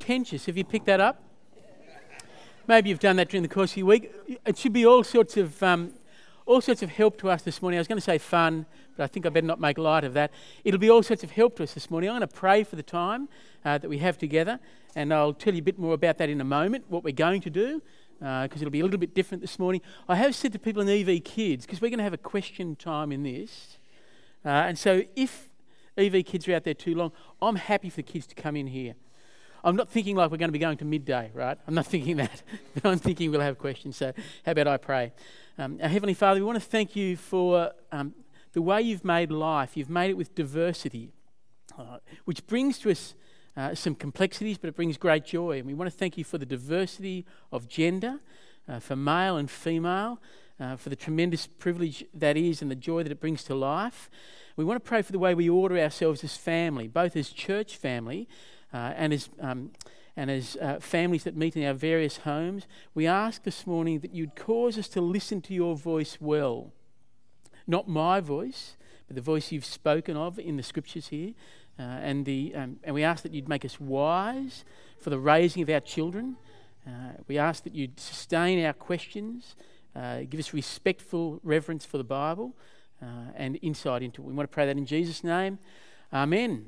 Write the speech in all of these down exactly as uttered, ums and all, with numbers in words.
contentious. Have you picked that up? Maybe you've done that during the course of your week. It should be all sorts of um, all sorts of help to us this morning. I was going to say fun, but I think I better not make light of that. It'll be all sorts of help to us this morning. I'm going to pray for the time uh, that we have together, and I'll tell you a bit more about that in a moment, what we're going to do, because uh, it'll be a little bit different this morning. I have said to people in E V Kids, because we're going to have a question time in this, uh, and so if E V Kids are out there too long, I'm happy for the kids to come in here. I'm not thinking like we're going to be going to midday, right? I'm not thinking that. But I'm thinking we'll have questions. So how about I pray? Um, our Heavenly Father, we want to thank you for um, the way you've made life. You've made it with diversity, uh, which brings to us uh, some complexities, but it brings great joy. And we want to thank you for the diversity of gender, uh, for male and female, uh, for the tremendous privilege that is and the joy that it brings to life. We want to pray for the way we order ourselves as family, both as church family Uh, and as um, and as uh, families that meet in our various homes. We ask this morning that you'd cause us to listen to your voice well. Not my voice, but the voice you've spoken of in the scriptures here. Uh, and the um, and we ask that you'd make us wise for the raising of our children. Uh, we ask that you'd sustain our questions, uh, give us respectful reverence for the Bible uh, and insight into it. We want to pray that in Jesus' name. Amen.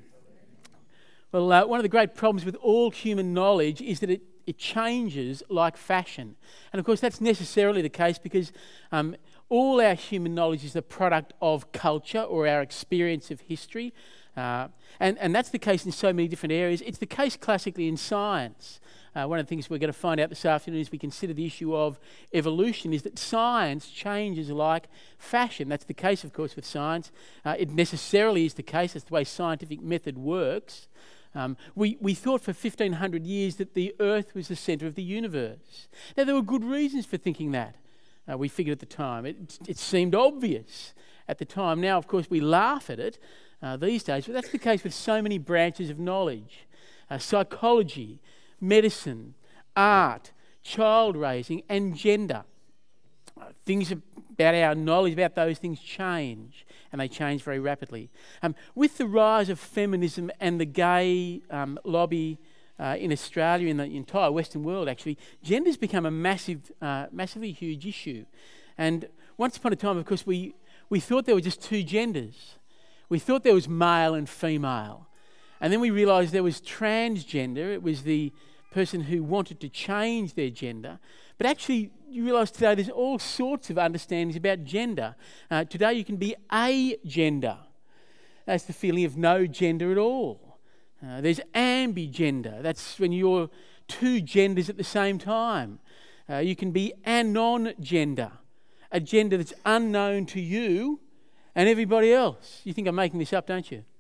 Well, uh, one of the great problems with all human knowledge is that it, it changes like fashion. And of course that's necessarily the case because um, all our human knowledge is the product of culture or our experience of history. Uh, and, and that's the case in so many different areas. It's the case classically in science. Uh, one of the things we're going to find out this afternoon as we consider the issue of evolution is that science changes like fashion. That's the case, of course, with science. Uh, it necessarily is the case. That's the way scientific method works. Um, we, we thought for fifteen hundred years that the earth was the centre of the universe. Now, there were good reasons for thinking that, uh, we figured at the time. It, it seemed obvious at the time. Now, of course, we laugh at it uh, these days, but that's the case with so many branches of knowledge. Uh, psychology, medicine, art, child raising and gender. Uh, things about our knowledge about those things change, and they change very rapidly. Um, with the rise of feminism and the gay um, lobby uh, in Australia, in the entire Western world actually, gender's become a massive, uh, massively huge issue. And once upon a time, of course, we, we thought there were just two genders. We thought there was male and female. And then we realised there was transgender. It was the person who wanted to change their gender. But actually, you realise today there's all sorts of understandings about gender. Uh, today you can be agender. That's the feeling of no gender at all. Uh, there's ambigender. That's when you're two genders at the same time. Uh, you can be anon-gender, a gender that's unknown to you and everybody else. You think I'm making this up, don't you?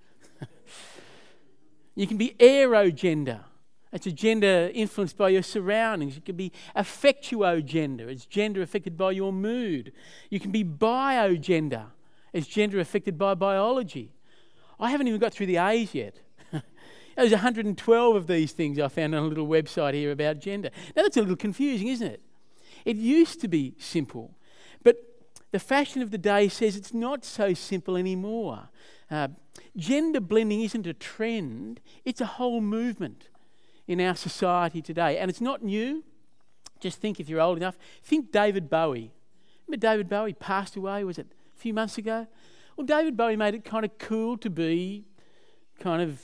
You can be aerogender. It's a gender influenced by your surroundings. You can be affectuogender. It's gender affected by your mood. You can be biogender. It's gender affected by biology. I haven't even got through the A's yet. There's one hundred twelve of these things I found on a little website here about gender. Now that's a little confusing, isn't it? It used to be simple, but the fashion of the day says it's not so simple anymore. Uh, gender blending isn't a trend, it's a whole movement in our society today. And it's not new. Just think, if you're old enough, think David Bowie. Remember David Bowie passed away, was it a few months ago? Well, David Bowie made it kind of cool to be kind of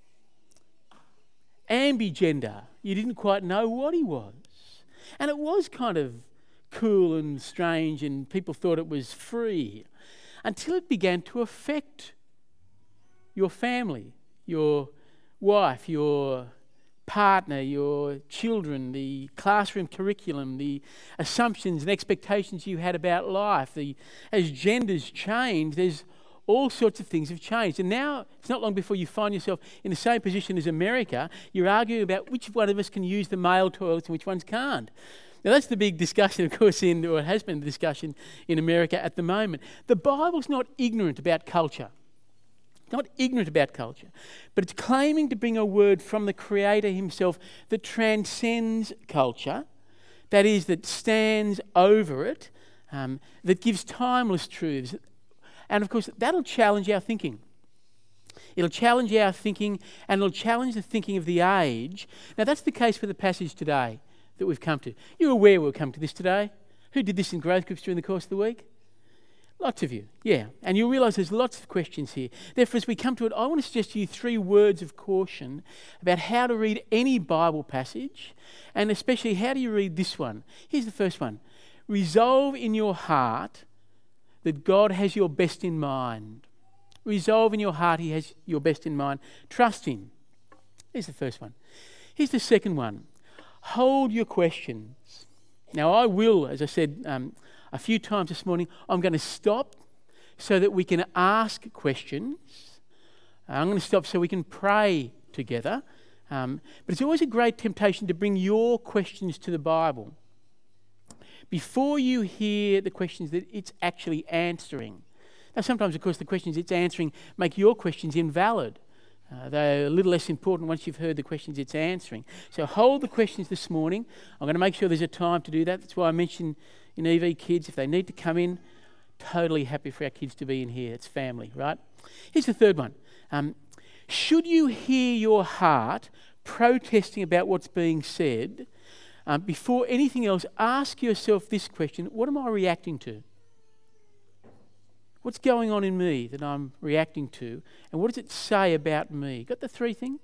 ambigender. You didn't quite know what he was. And it was kind of cool and strange, and people thought it was free, until it began to affect your family, your wife, your partner, your children, the classroom curriculum, the assumptions and expectations you had about life. The, as genders change, there's all sorts of things have changed. And now, it's not long before you find yourself in the same position as America. You're arguing about which one of us can use the male toilets and which ones can't. Now, that's the big discussion, of course, in, or it has been the discussion in America at the moment. The Bible's not ignorant about culture. Not ignorant about culture, but it's claiming to bring a word from the Creator himself that transcends culture, that is, that stands over it, um, that gives timeless truths. And of course, that'll challenge our thinking. It'll challenge our thinking, and it'll challenge the thinking of the age. Now, that's the case for the passage today that we've come to. You're aware we'll come to this today? Who did this in growth groups during the course of the week? Lots of you, yeah. And you'll realise there's lots of questions here. Therefore, as we come to it, I want to suggest to you three words of caution about how to read any Bible passage, and especially how do you read this one. Here's the first one. Resolve in your heart that God has your best in mind. Resolve in your heart He has your best in mind. Trust Him. Here's the first one. Here's the second one. Hold your questions. Now, I will, as I said um, a few times this morning, I'm going to stop so that we can ask questions. I'm going to stop so we can pray together. Um, but it's always a great temptation to bring your questions to the Bible before you hear the questions that it's actually answering. Now, sometimes, of course, the questions it's answering make your questions invalid. Uh, they're a little less important once you've heard the questions it's answering. So hold the questions this morning. I'm going to make sure there's a time to do that. That's why I mentioned in E V kids, if they need to come in, totally happy for our kids to be in here. It's family, right? Here's the third one. Um, should you hear your heart protesting about what's being said, um, before anything else, ask yourself this question: what am I reacting to? What's going on in me that I'm reacting to? And what does it say about me? Got the three things?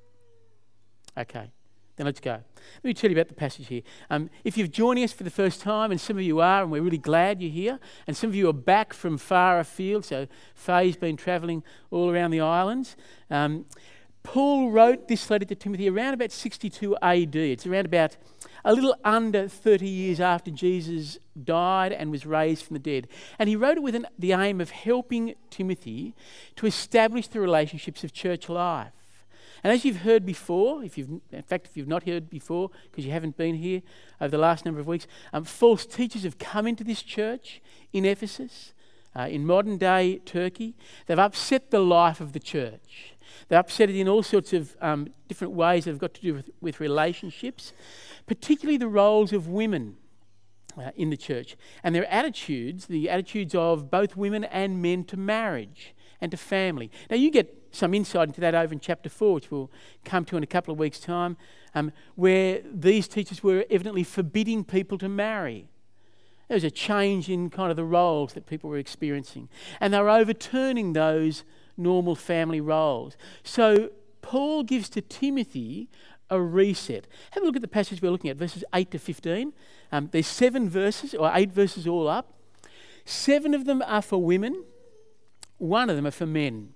Okay, then let's go. Let me tell you about the passage here. Um, if you're joining us for the first time, and some of you are, and we're really glad you're here, and some of you are back from far afield, so Faye's been travelling all around the islands. Um, Paul wrote this letter to Timothy around about sixty-two A D. It's around about a little under thirty years after Jesus died and was raised from the dead. And he wrote it with an, the aim of helping Timothy to establish the relationships of church life. And as you've heard before, if you've, in fact, if you've not heard before, because you haven't been here over the last number of weeks, um, false teachers have come into this church in Ephesus, uh, in modern day Turkey. They've upset the life of the church. They've upset it in all sorts of um, different ways that have got to do with, with relationships, particularly the roles of women uh, in the church, and their attitudes, the attitudes of both women and men to marriage and to family. Now, you get some insight into that over in chapter four, which we'll come to in a couple of weeks' time, um, where these teachers were evidently forbidding people to marry. There was a change in kind of the roles that people were experiencing, and they were overturning those normal family roles. So Paul gives to Timothy a reset. Have a look at the passage we're looking at, verses eight to fifteen. Um, there's seven verses, or eight verses all up. Seven of them are for women. One of them are for men.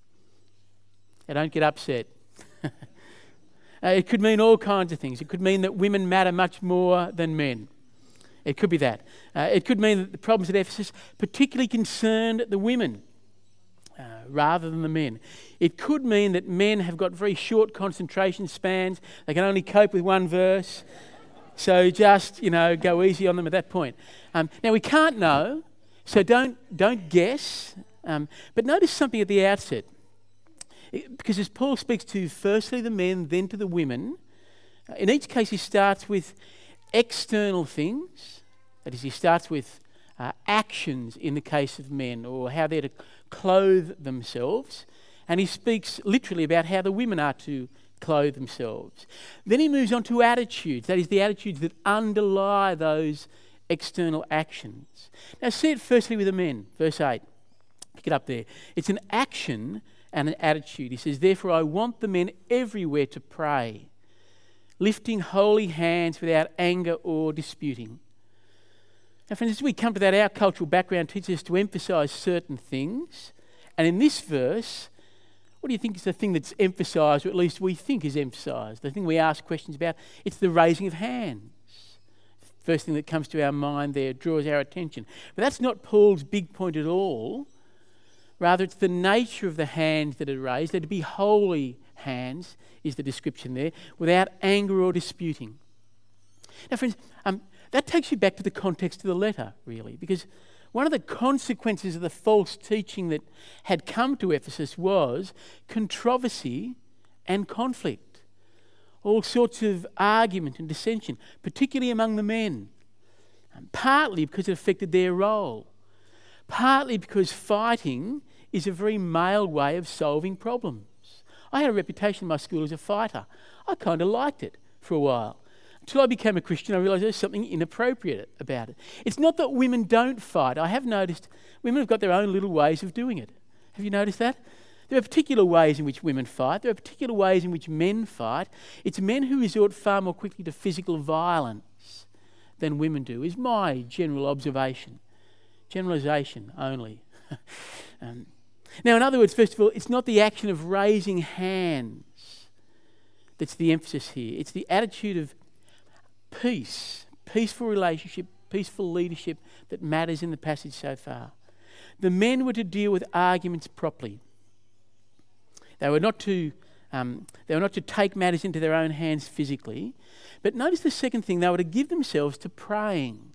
Now, don't get upset. uh, it could mean all kinds of things. It could mean that women matter much more than men. It could be that. Uh, it could mean that the problems at Ephesus particularly concerned the women uh, rather than the men. It could mean that men have got very short concentration spans. They can only cope with one verse. So just, you know, go easy on them at that point. Um, now, we can't know, so don't, don't guess. Um, but notice something at the outset. It, because as Paul speaks to firstly the men, then to the women, uh, in each case he starts with external things. That is, he starts with uh, actions in the case of men, or how they're to clothe themselves. And he speaks literally about how the women are to clothe themselves. Then he moves on to attitudes. That is, the attitudes that underlie those external actions. Now see it firstly with the men, verse eight. Pick it up there. It's an action and an attitude. He says, therefore I want the men everywhere to pray, lifting holy hands without anger or disputing. Now friends, as we come to that, our cultural background teaches us to emphasise certain things. And in this verse, what do you think is the thing that's emphasised, or at least we think is emphasised? The thing we ask questions about, it's the raising of hands. First thing that comes to our mind there, draws our attention. But that's not Paul's big point at all. Rather, it's the nature of the hands that are raised. They're to be holy hands, is the description there, without anger or disputing. Now, friends, um, that takes you back to the context of the letter, really, because one of the consequences of the false teaching that had come to Ephesus was controversy and conflict. All sorts of argument and dissension, particularly among the men, um, partly because it affected their role, partly because fighting is a very male way of solving problems. I had a reputation in my school as a fighter. I kind of liked it for a while. Until I became a Christian, I realised there's something inappropriate about it. It's not that women don't fight. I have noticed women have got their own little ways of doing it. Have you noticed that? There are particular ways in which women fight. There are particular ways in which men fight. It's men who resort far more quickly to physical violence than women do, is my general observation. Generalisation only. um, now, in other words, first of all, it's not the action of raising hands that's the emphasis here. It's the attitude of peace, peaceful relationship, peaceful leadership that matters in the passage so far. The men were to deal with arguments properly. They were not to um, they were not to take matters into their own hands physically. But notice the second thing, they were to give themselves to praying.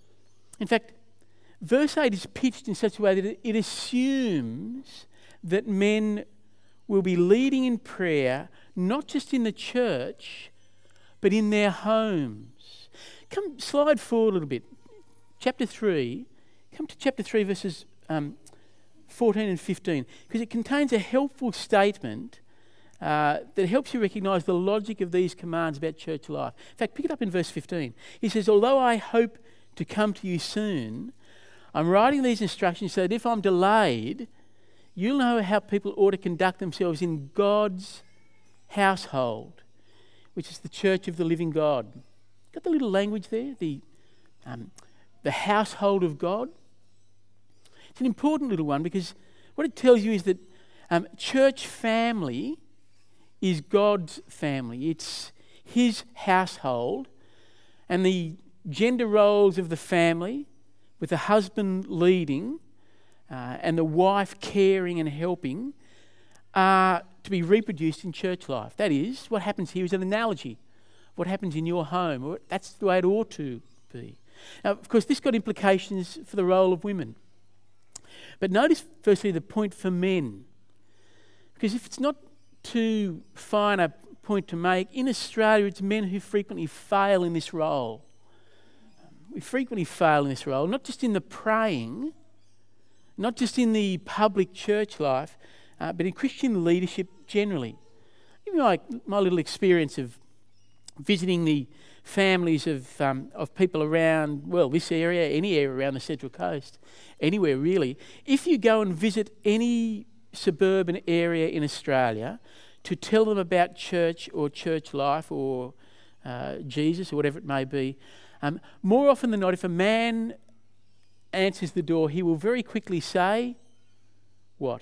In fact, verse eight is pitched in such a way that it, it assumes that men will be leading in prayer, not just in the church, but in their homes. Come, slide forward a little bit. Chapter three. Come to chapter three, verses um, fourteen and fifteen, because it contains a helpful statement uh, that helps you recognise the logic of these commands about church life. In fact, pick it up in verse fifteen. He says, although I hope to come to you soon, I'm writing these instructions so that if I'm delayed, you'll know how people ought to conduct themselves in God's household, which is the church of the living God. Got the little language there? The, um, the household of God. It's an important little one because what it tells you is that um, church family is God's family. It's his household, and the gender roles of the family, with the husband leading uh, and the wife caring and helping, are to be reproduced in church life. That is, what happens here is an analogy of what happens in your home. Or that's the way it ought to be. Now, of course, this got implications for the role of women. But notice, firstly, the point for men. Because if it's not too fine a point to make, in Australia it's men who frequently fail in this role. We frequently fail in this role, not just in the praying, not just in the public church life, uh, but in Christian leadership generally. Even my, my little experience of visiting the families of um, of people around, well, this area, any area around the Central Coast, anywhere really. If you go and visit any suburban area in Australia to tell them about church or church life or uh, Jesus or whatever it may be, um, more often than not, if a man answers the door, he will very quickly say, what?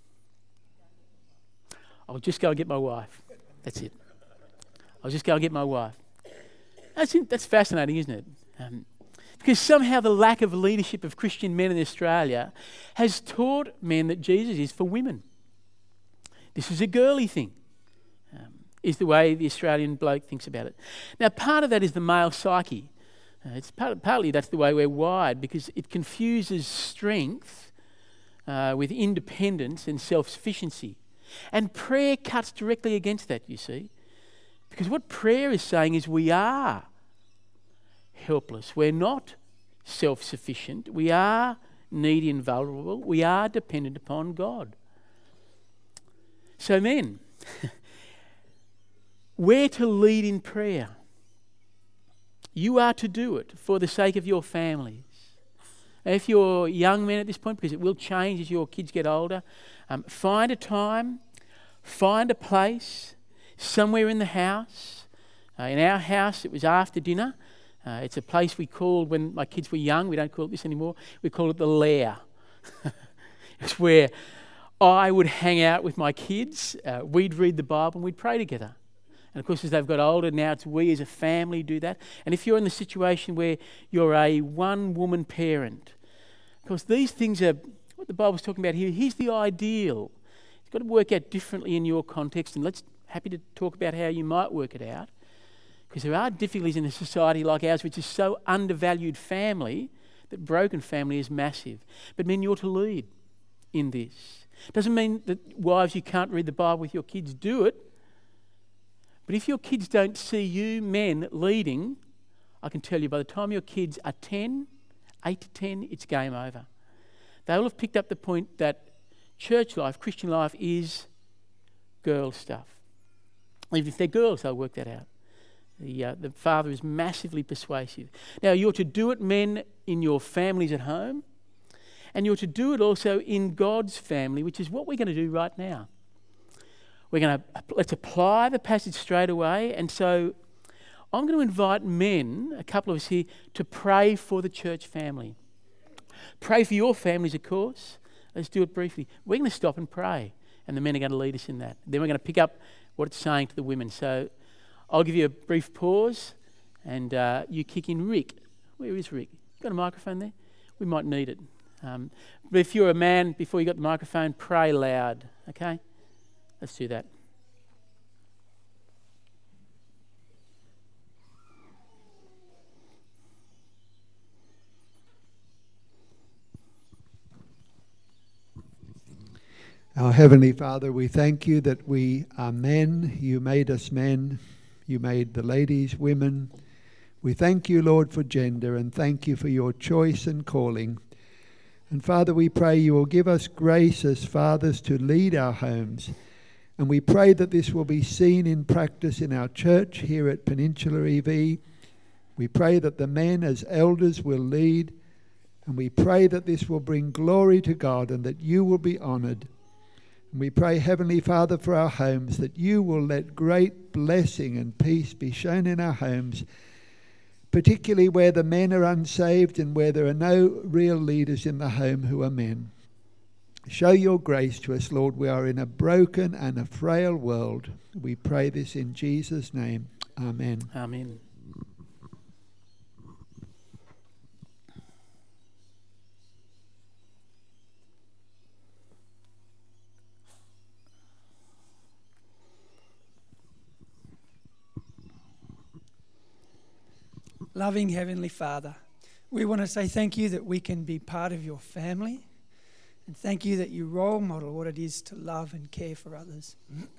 I'll just go and get my wife. That's it. I'll just go and get my wife. That's, that's fascinating, isn't it? Um, because somehow the lack of leadership of Christian men in Australia has taught men that Jesus is for women. This is a girly thing, um, is the way the Australian bloke thinks about it. Now, part of that is the male psyche. Uh, it's part, partly that's the way we're wired, because it confuses strength uh, with independence and self-sufficiency. And prayer cuts directly against that, you see. Because what prayer is saying is we are helpless. We're not self-sufficient. We are needy and vulnerable. We are dependent upon God. So men, we're to lead in prayer. You are to do it for the sake of your families. If you're young men at this point, because it will change as your kids get older, um, find a time, find a place, somewhere in the house. Uh, in our house, it was after dinner. Uh, it's a place we called, when my kids were young, we don't call it this anymore, we call it the lair. It's where I would hang out with my kids, uh, we'd read the Bible and we'd pray together. And of course, as they've got older, now it's we as a family do that. And if you're in the situation where you're a one-woman parent, of course, these things are what the Bible's talking about here. Here's the ideal. It's got to work out differently in your context, and let's happy to talk about how you might work it out, because there are difficulties in a society like ours which is so undervalued family that broken family is massive. But men, you're to lead in this. Doesn't mean that wives, you can't read the Bible with your kids, do it. But if your kids don't see you men leading, I can tell you by the time your kids are ten, eight to ten, it's game over. They will have picked up the point that church life, Christian life is girl stuff. Even if they're girls, they'll work that out. The, uh, the father is massively persuasive. Now, you're to do it, men, in your families at home, and you're to do it also in God's family, which is what we're going to do right now. We're going to, let's apply the passage straight away, and so I'm going to invite men, a couple of us here, to pray for the church family. Pray for your families, of course. Let's do it briefly. We're going to stop and pray, and the men are going to lead us in that. Then we're going to pick up what it's saying to the women. So I'll give you a brief pause, and uh, you kick in Rick. Where is Rick? Got a microphone there? We might need it. Um, but if you're a man, before you got the microphone, pray loud, okay? Let's do that. Our Heavenly Father, we thank you that we are men. You made us men. You made the ladies women. We thank you, Lord, for gender, and thank you for your choice and calling. And Father, we pray you will give us grace as fathers to lead our homes. And we pray that this will be seen in practice in our church here at Peninsula E V. We pray that the men as elders will lead. And we pray that this will bring glory to God and that you will be honoured. And we pray, Heavenly Father, for our homes, that you will let great blessing and peace be shown in our homes, particularly where the men are unsaved and where there are no real leaders in the home who are men. Show your grace to us, Lord. We are in a broken and a frail world. We pray this in Jesus' name. Amen. Amen. Loving Heavenly Father, we want to say thank you that we can be part of your family, and thank you that you role model what it is to love and care for others.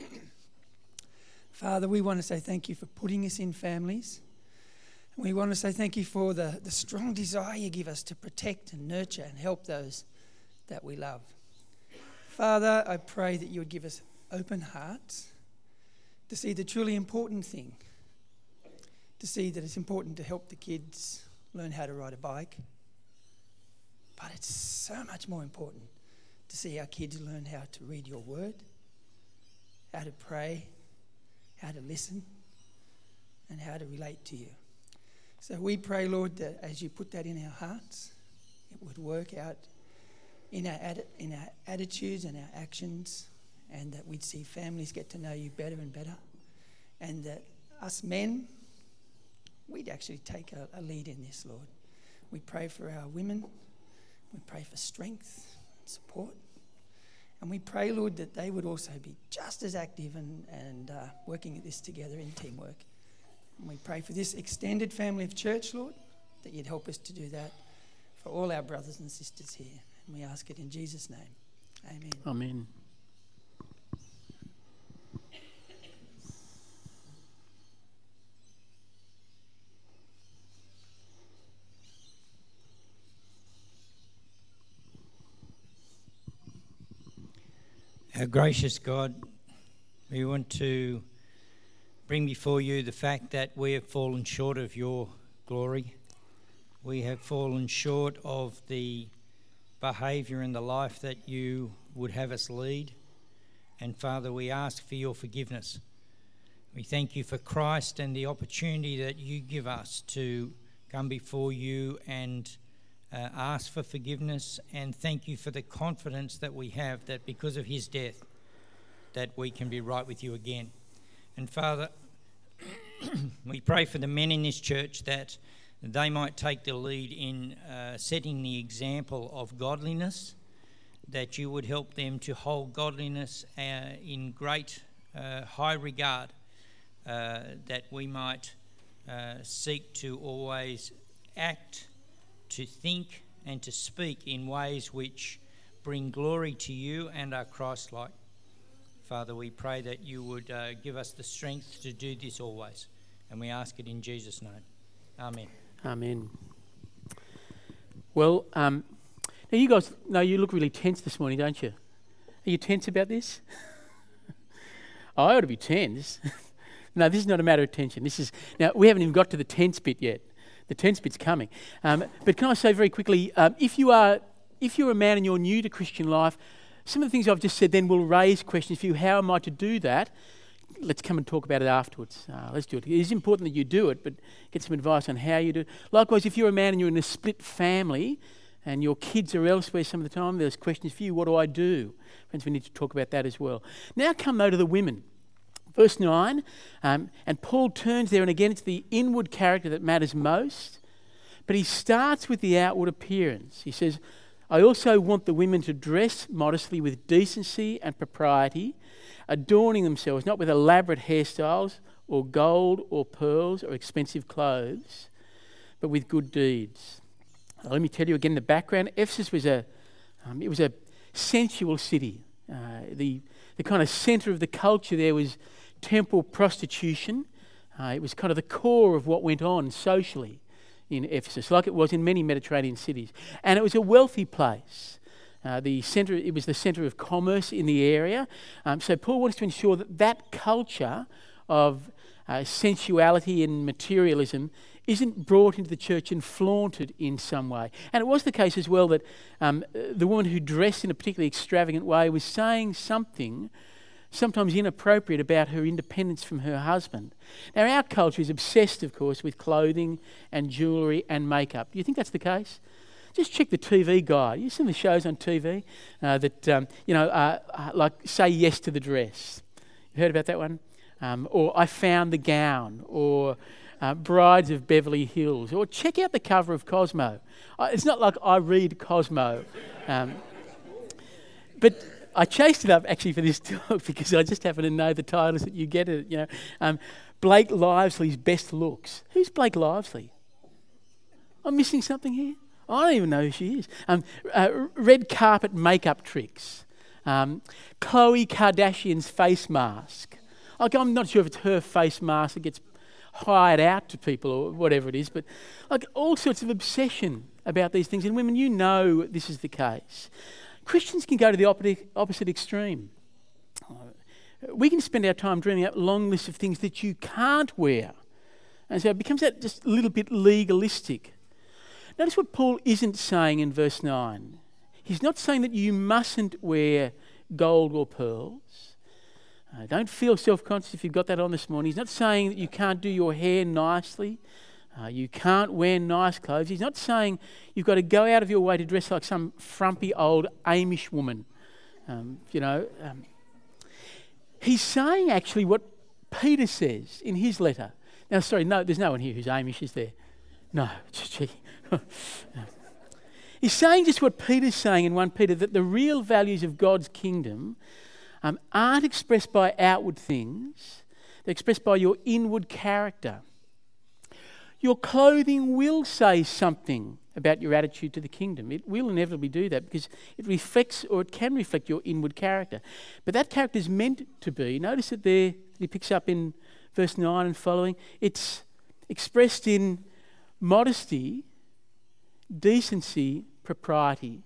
Father, we want to say thank you for putting us in families. We want to say thank you for the, the strong desire you give us to protect and nurture and help those that we love. Father, I pray that you would give us open hearts to see the truly important thing, to see that it's important to help the kids learn how to ride a bike. But it's so much more important to see our kids learn how to read your word, how to pray, how to listen, and how to relate to you. So we pray, Lord, that as you put that in our hearts, it would work out in our, atti- in our attitudes and our actions, and that we'd see families get to know you better and better, and that us men, we'd actually take a, a lead in this, Lord. We pray for our women. We pray for strength and support. And we pray, Lord, that they would also be just as active and, and uh, working at this together in teamwork. And we pray for this extended family of church, Lord, that you'd help us to do that for all our brothers and sisters here. And we ask it in Jesus' name. Amen. Amen. Our gracious God, we want to bring before you the fact that we have fallen short of your glory. We have fallen short of the behaviour and the life that you would have us lead. And Father, we ask for your forgiveness. We thank you for Christ and the opportunity that you give us to come before you and Uh, ask for forgiveness, and thank you for the confidence that we have that because of his death that we can be right with you again. And Father, we pray for the men in this church that they might take the lead in uh, setting the example of godliness, that you would help them to hold godliness uh, in great uh, high regard, uh, that we might uh, seek to always act, to think and to speak in ways which bring glory to you and are Christ-like. Father, we pray that you would uh, give us the strength to do this always, and we ask it in Jesus' name. Amen. Amen. Well, um, now you guys know you look really tense this morning, don't you? Are you tense about this? I ought to be tense. No, this is not a matter of tension. This is now we haven't even got to the tense bit yet. The tense bit's coming. Um, but can I say very quickly, um, if you are, if you're a man and you're new to Christian life, some of the things I've just said then will raise questions for you. How am I to do that? Let's come and talk about it afterwards. Uh, let's do it. It is important that you do it, but get some advice on how you do it. Likewise, if you're a man and you're in a split family and your kids are elsewhere some of the time, there's questions for you. What do I do? Friends, we need to talk about that as well. Now come, though, to the women. Verse nine, um, and Paul turns there, and again it's the inward character that matters most, but he starts with the outward appearance. He says, I also want the women to dress modestly with decency and propriety, adorning themselves not with elaborate hairstyles or gold or pearls or expensive clothes, but with good deeds. Now, let me tell you again the background. Ephesus was a, um, it was a sensual city. Uh, the, the kind of centre of the culture there was temple prostitution. Uh, it was kind of the core of what went on socially in Ephesus, like it was in many Mediterranean cities. And it was a wealthy place. Uh, the centre, it was the centre of commerce in the area. Um, so Paul wants to ensure that that culture of uh, sensuality and materialism isn't brought into the church and flaunted in some way. And it was the case as well that um, the woman who dressed in a particularly extravagant way was saying something sometimes inappropriate about her independence from her husband. Now, our culture is obsessed, of course, with clothing and jewellery and makeup. Do you think that's the case? Just check the T V guide. You've seen the shows on T V uh, that, um, you know, uh, uh, like Say Yes to the Dress. You heard about that one? Um, or I Found the Gown, or uh, Brides of Beverly Hills, or check out the cover of Cosmo. Uh, it's not like I read Cosmo. Um, but I chased it up actually for this talk because I just happen to know the titles that you get it. You know, um, Blake Lively's Best Looks. Who's Blake Lively? I'm missing something here. I don't even know who she is. Um, uh, red carpet makeup tricks. Um, Khloe Kardashian's face mask. Like, I'm not sure if it's her face mask that gets hired out to people or whatever it is, but like all sorts of obsession about these things. And women, you know this is the case. Christians can go to the opposite, opposite extreme. We can spend our time dreaming up long lists of things that you can't wear. And so it becomes that just a little bit legalistic. Notice what Paul isn't saying in verse nine. He's not saying that you mustn't wear gold or pearls. Uh, don't feel self-conscious if you've got that on this morning. He's not saying that you can't do your hair nicely. Uh, you can't wear nice clothes. He's not saying you've got to go out of your way to dress like some frumpy old Amish woman. Um, you know, um, he's saying actually what Peter says in his letter. Now, sorry, no, there's no one here who's Amish, is there? No, just checking. He's saying just what Peter's saying in First Peter, that the real values of God's kingdom um, aren't expressed by outward things. They're expressed by your inward character. Your clothing will say something about your attitude to the kingdom. It will inevitably do that because it reflects, or it can reflect, your inward character. But that character is meant to be, notice it there, he picks up in verse nine and following, it's expressed in modesty, decency, propriety.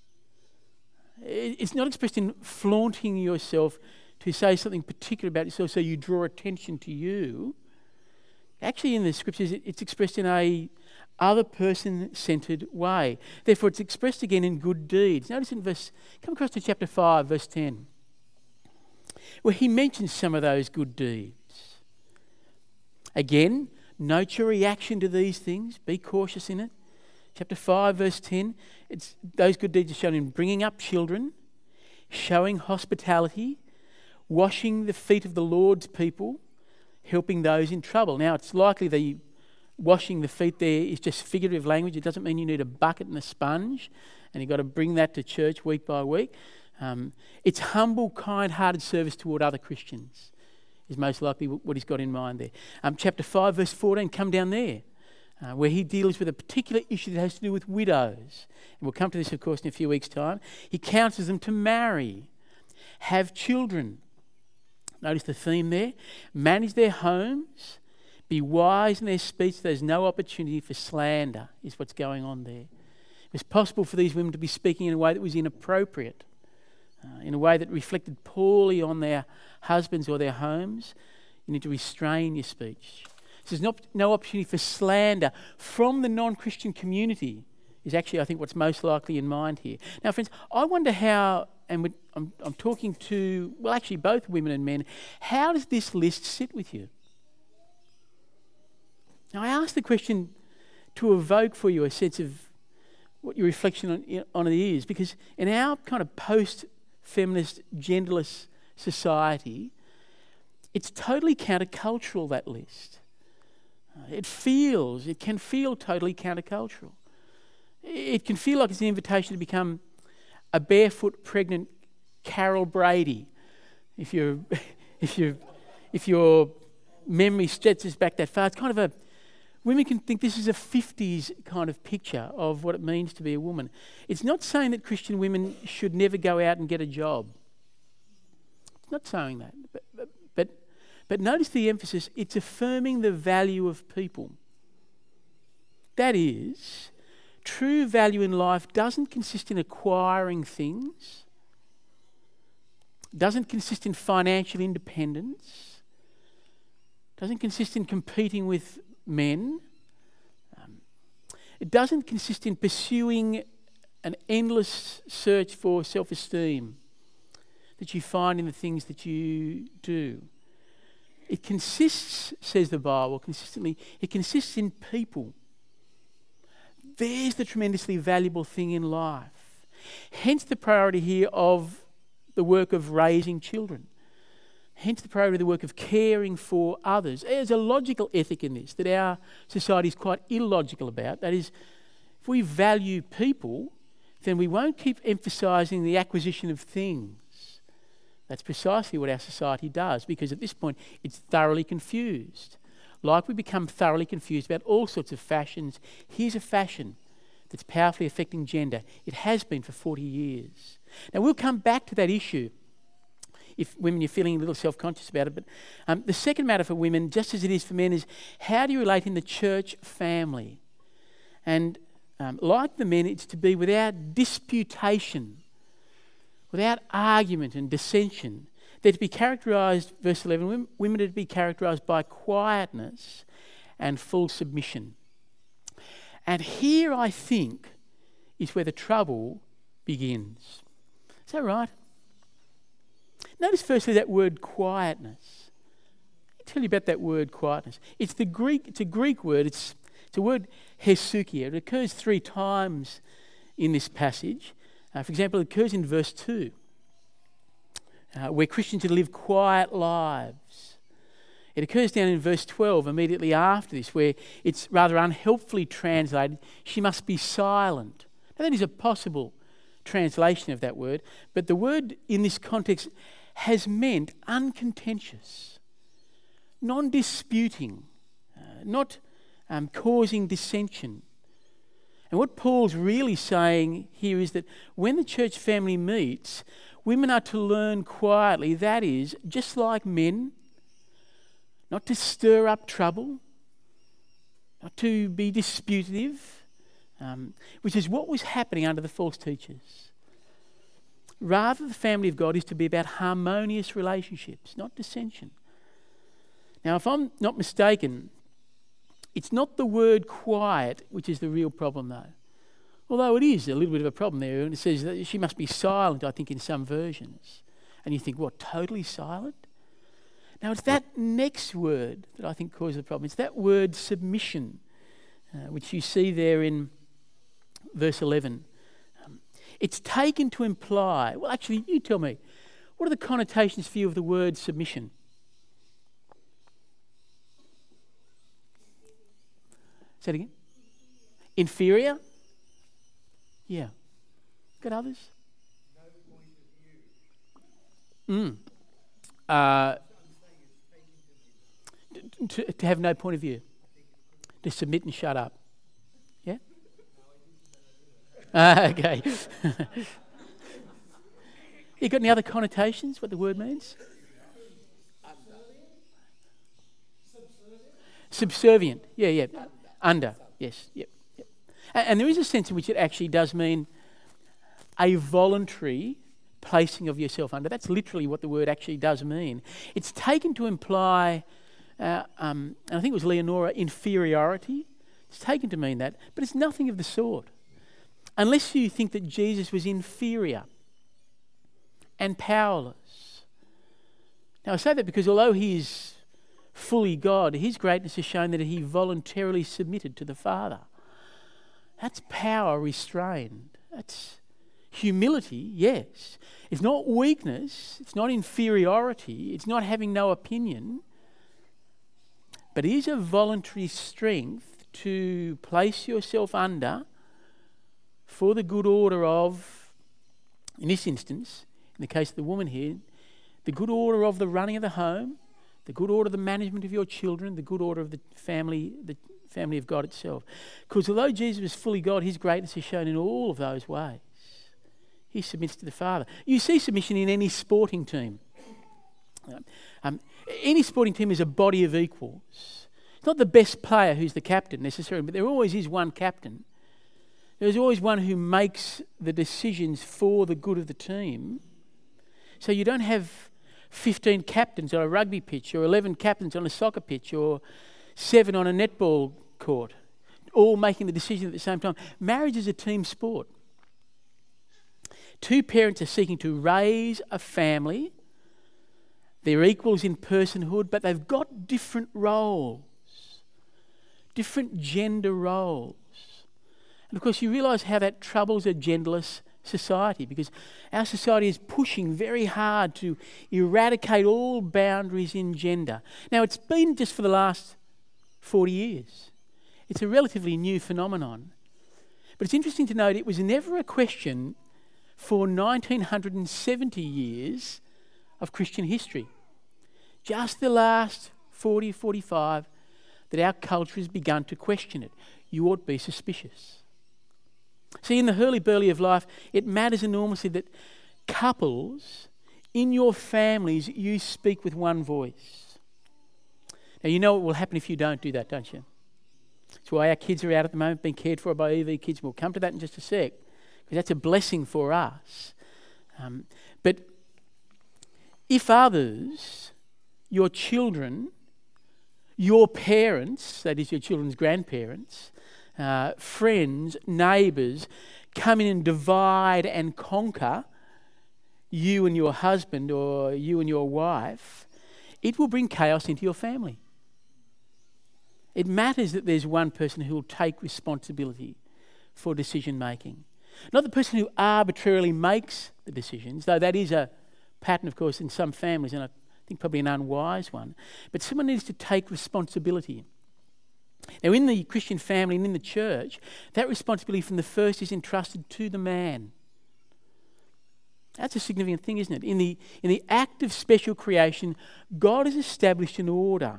It's not expressed in flaunting yourself to say something particular about yourself so you draw attention to you. Actually, in the scriptures, it's expressed in a other person-centered way. Therefore, it's expressed again in good deeds. Notice in verse, come across to chapter five, verse ten, where he mentions some of those good deeds. Again, note your reaction to these things. Be cautious in it. Chapter five, verse ten, it's, those good deeds are shown in bringing up children, showing hospitality, washing the feet of the Lord's people, helping those in trouble. Now, it's likely the washing the feet there is just figurative language. It doesn't mean you need a bucket and a sponge and you've got to bring that to church week by week. Um, it's humble, kind-hearted service toward other Christians is most likely what he's got in mind there. Um, chapter five, verse fourteen, come down there, uh, where he deals with a particular issue that has to do with widows. And we'll come to this, of course, in a few weeks' time. He counsels them to marry, have children. Notice the theme there. Manage their homes. Be wise in their speech. There's no opportunity for slander is what's going on there. It was possible for these women to be speaking in a way that was inappropriate. uh, in a way that reflected poorly on their husbands or their homes, you need to restrain your speech. So there's no, no opportunity for slander from the non-Christian community is actually, I think, what's most likely in mind here. Now, friends, I wonder how, and we, I'm, I'm talking to, well, actually both women and men, how does this list sit with you? Now, I ask the question to evoke for you a sense of what your reflection on, on it is, because in our kind of post-feminist, genderless society, it's totally countercultural, that list. Uh, it feels, it can feel totally countercultural. It can feel like it's an invitation to become a barefoot, pregnant Carol Brady. If you're, if you, if your memory stretches back that far, it's kind of a. Women can think this is a fifties kind of picture of what it means to be a woman. It's not saying that Christian women should never go out and get a job. It's not saying that, but but but, but notice the emphasis. It's affirming the value of people. That is. True value in life doesn't consist in acquiring things, doesn't consist in financial independence, doesn't consist in competing with men, um, it doesn't consist in pursuing an endless search for self-esteem that you find in the things that you do. It consists, says the Bible consistently, it consists in people. There's the tremendously valuable thing in life. Hence the priority here of the work of raising children. Hence the priority of the work of caring for others. There's a logical ethic in this that our society is quite illogical about. That is, if we value people, then we won't keep emphasising the acquisition of things. That's precisely what our society does, because at this point it's thoroughly confused. Like we become thoroughly confused about all sorts of fashions. Here's a fashion that's powerfully affecting gender. It has been for forty years. Now, we'll come back to that issue if women, you're feeling a little self-conscious about it. But um, the second matter for women, just as it is for men, is how do you relate in the church family? And um, like the men, it's to be without disputation, without argument and dissension. They're to be characterised, verse eleven, women are to be characterised by quietness and full submission. And here, I think, is where the trouble begins. Is that right? Notice firstly that word quietness. Let me tell you about that word quietness. It's the Greek, it's a Greek word, it's, it's a word hesukia. It occurs three times in this passage. Uh, for example, it occurs in verse two. Uh, where Christians are to live quiet lives. It occurs down in verse twelve, immediately after this, where it's rather unhelpfully translated, she must be silent. Now that is a possible translation of that word, but the word in this context has meant uncontentious, non-disputing, uh, not um, causing dissension. And what Paul's really saying here is that when the church family meets, women are to learn quietly, that is, just like men, not to stir up trouble, not to be disputative, um, which is what was happening under the false teachers. Rather, the family of God is to be about harmonious relationships, not dissension. Now, if I'm not mistaken, it's not the word quiet which is the real problem, though. Although it is a little bit of a problem there, and it says that she must be silent, I think, in some versions. And you think, what, totally silent? Now, it's that next word that I think causes the problem. It's that word submission, uh, which you see there in verse eleven. Um, it's taken to imply, well, actually, you tell me, what are the connotations for you of the word submission? Say it again. Inferior? Yeah. Got others? Mm. Uh, to, to have no point of view. To submit and shut up. Yeah? Uh, okay. You got any other connotations, what the word means? Subservient. Yeah, yeah. Under. Yes. Yep. And there is a sense in which it actually does mean a voluntary placing of yourself under. That's literally what the word actually does mean. It's taken to imply, uh, um, and I think it was Leonora, inferiority. It's taken to mean that, but it's nothing of the sort. Unless you think that Jesus was inferior and powerless. Now I say that because although he is fully God, his greatness is shown that he voluntarily submitted to the Father. That's power restrained. That's humility, yes. It's not weakness, it's not inferiority, it's not having no opinion, but it is a voluntary strength to place yourself under for the good order of, in this instance, in the case of the woman here, the good order of the running of the home, the good order of the management of your children, the good order of the family, the family of God itself. Because although Jesus was fully God, his greatness is shown in all of those ways. He submits to the Father. You see submission in any sporting team. Um, any sporting team is a body of equals. It's not the best player who's the captain necessarily, but there always is one captain. There's always one who makes the decisions for the good of the team. So you don't have fifteen captains on a rugby pitch, or eleven captains on a soccer pitch, or seven on a netball court, all making the decision at the same time. Marriage is a team sport. Two parents are seeking to raise a family. They're equals in personhood, but they've got different roles, different gender roles. And of course, you realise how that troubles a genderless society, because our society is pushing very hard to eradicate all boundaries in gender. Now, it's been just for the last forty years. It's a relatively new phenomenon. But it's interesting to note it was never a question for nineteen seventy years of Christian history. Just the last forty, forty-five that our culture has begun to question it. You ought to be suspicious. See, in the hurly-burly of life, it matters enormously that couples, in your families, you speak with one voice. Now, you know what will happen if you don't do that, don't you? That's why our kids are out at the moment being cared for by E V Kids. We'll come to that in just a sec, because that's a blessing for us. Um, but if others, your children, your parents, that is your children's grandparents, uh, friends, neighbours, come in and divide and conquer you and your husband or you and your wife, it will bring chaos into your family. It matters that there's one person who will take responsibility for decision making. Not the person who arbitrarily makes the decisions, though that is a pattern, of course, in some families, and I think probably an unwise one. But someone needs to take responsibility. Now, in the Christian family and in the church, that responsibility from the first is entrusted to the man. That's a significant thing, isn't it? In the, in the act of special creation, God has established an order,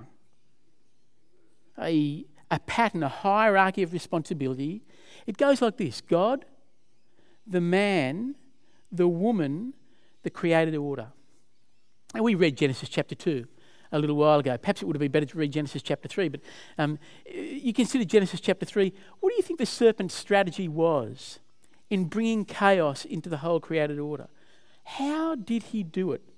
a, a pattern, a hierarchy of responsibility. It goes like this: God, the man, the woman, the created order. And we read Genesis chapter two a little while ago. Perhaps it would have been better to read Genesis chapter three, but um, you consider Genesis chapter three. What do you think the serpent's strategy was in bringing chaos into the whole created order? How did he do it?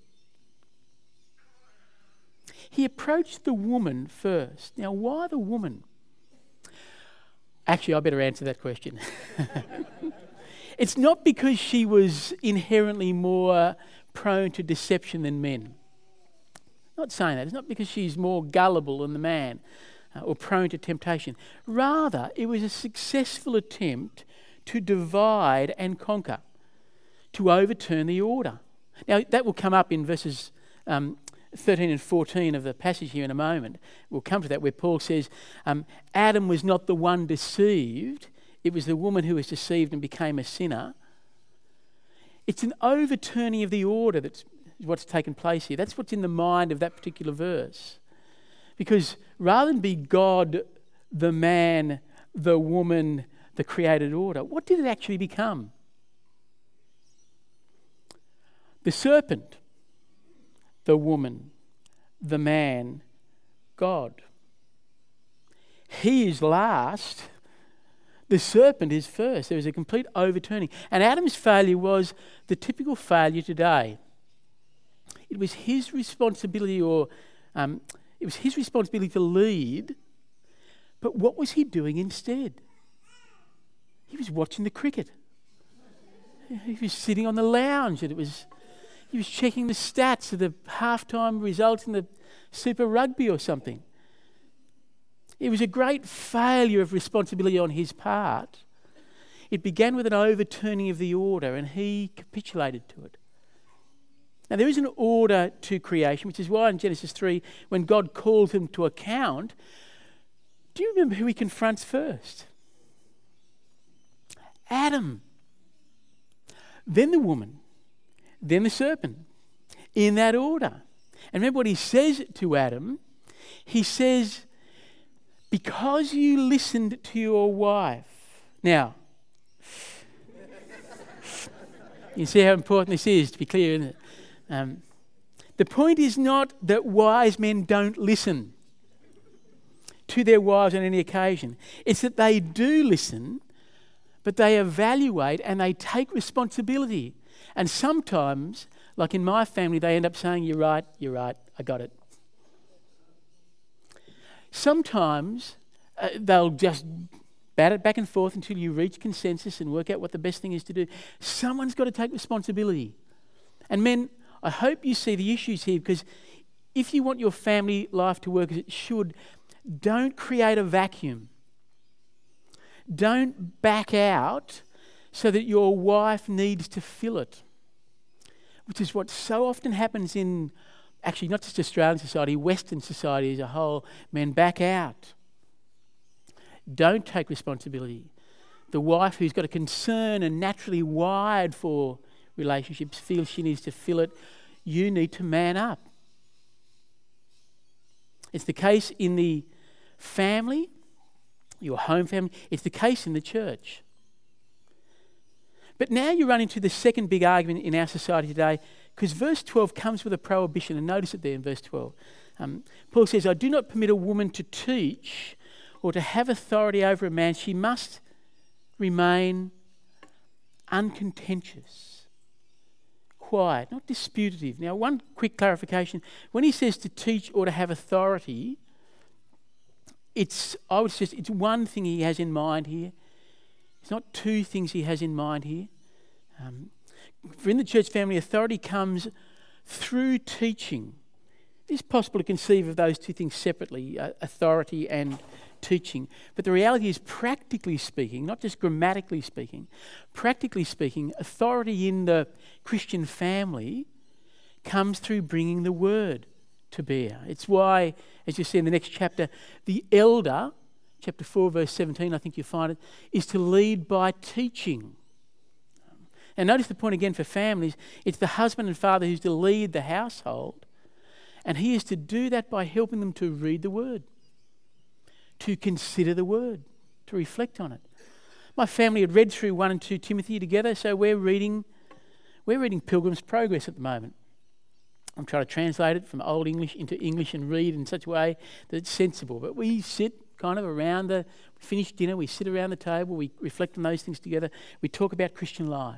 He approached the woman first. Now, why the woman? Actually, I better answer that question. It's not because she was inherently more prone to deception than men. Not saying that. It's not because she's more gullible than the man uh, or prone to temptation. Rather, it was a successful attempt to divide and conquer, to overturn the order. Now, that will come up in verses um, thirteen and fourteen of the passage here in a moment. We'll come to that, where Paul says, um, Adam was not the one deceived, it was the woman who was deceived and became a sinner. It's an overturning of the order that's what's taken place here. That's what's in the mind of that particular verse. Because rather than be God, the man, the woman, the created order, what did it actually become? The serpent, the woman, the man, God. He is last. The The serpent is first. There was a complete overturning. And Adam's failure was the typical failure today. It was his responsibility, or um, it was his responsibility to lead. But what was he doing instead? He was watching the cricket. He was sitting on the lounge, and it was he was checking the stats of the halftime results in the Super Rugby or something. It was a great failure of responsibility on his part. It began with an overturning of the order, and he capitulated to it. Now, there is an order to creation, which is why in Genesis three, when God calls him to account, do you remember who he confronts first? Adam. Then the woman. Then the serpent. In that order. And remember what he says to Adam? He says, because you listened to your wife. Now, you see how important this is, to be clear, isn't it? Um, the point is not that wise men don't listen to their wives on any occasion. It's that they do listen, but they evaluate and they take responsibility. And sometimes, like in my family, they end up saying, you're right, you're right, I got it. Sometimes uh, they'll just bat it back and forth until you reach consensus and work out what the best thing is to do. Someone's got to take responsibility. And men, I hope you see the issues here, because if you want your family life to work as it should, don't create a vacuum. Don't back out so that your wife needs to fill it, which is what so often happens in, actually not just Australian society, Western society as a whole. Men back out. Don't take responsibility. The wife who's got a concern and naturally wired for relationships feels she needs to fill it. You need to man up. It's the case in the family, your home family. It's the case in the church. But now you run into the second big argument in our society today, because verse twelve comes with a prohibition, and notice it there in verse twelve. Um, Paul says, I do not permit a woman to teach or to have authority over a man. She must remain uncontentious, quiet, not disputative. Now, one quick clarification. When he says to teach or to have authority, it's, I would suggest, it's one thing he has in mind here. It's not two things he has in mind here. Um, for in the church family, authority comes through teaching. It is possible to conceive of those two things separately, uh, authority and teaching. But the reality is, practically speaking, not just grammatically speaking, practically speaking, authority in the Christian family comes through bringing the word to bear. It's why, as you see in the next chapter, the elder, chapter four, verse seventeen, I think you'll find it, is to lead by teaching. And notice the point again for families. It's the husband and father who's to lead the household, and he is to do that by helping them to read the word, to consider the word, to reflect on it. My family had read through one and two Timothy together, so we're reading we're reading Pilgrim's Progress at the moment. I'm trying to translate it from Old English into English and read in such a way that it's sensible. But we sit kind of around the, we finish dinner, we sit around the table, we reflect on those things together, we talk about Christian life.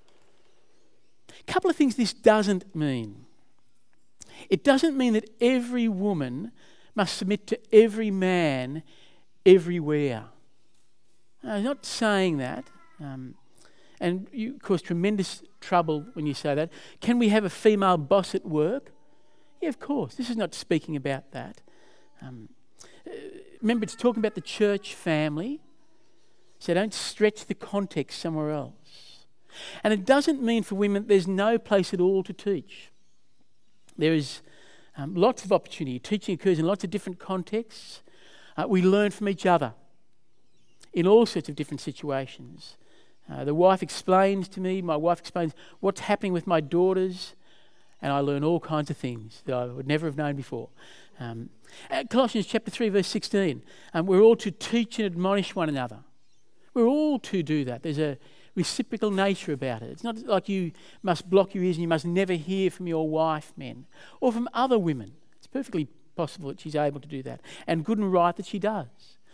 A couple of things this doesn't mean. It doesn't mean that every woman must submit to every man everywhere. No, I'm not saying that. Um, and you cause tremendous trouble when you say that. Can we have a female boss at work? Yeah, of course. This is not speaking about that. Um, remember, it's talking about the church family. So don't stretch the context somewhere else. And it doesn't mean for women there's no place at all to teach. There is um, lots of opportunity. Teaching occurs in lots of different contexts. Uh, we learn from each other in all sorts of different situations. Uh, the wife explains to me, my wife explains what's happening with my daughters, and I learn all kinds of things that I would never have known before. Um, Colossians chapter three, verse sixteen, um, we're all to teach and admonish one another. We're all to do that. There's a reciprocal nature about it. It's not like you must block your ears and you must never hear from your wife, men, or from other women. It's perfectly possible that she's able to do that, and good and right that she does.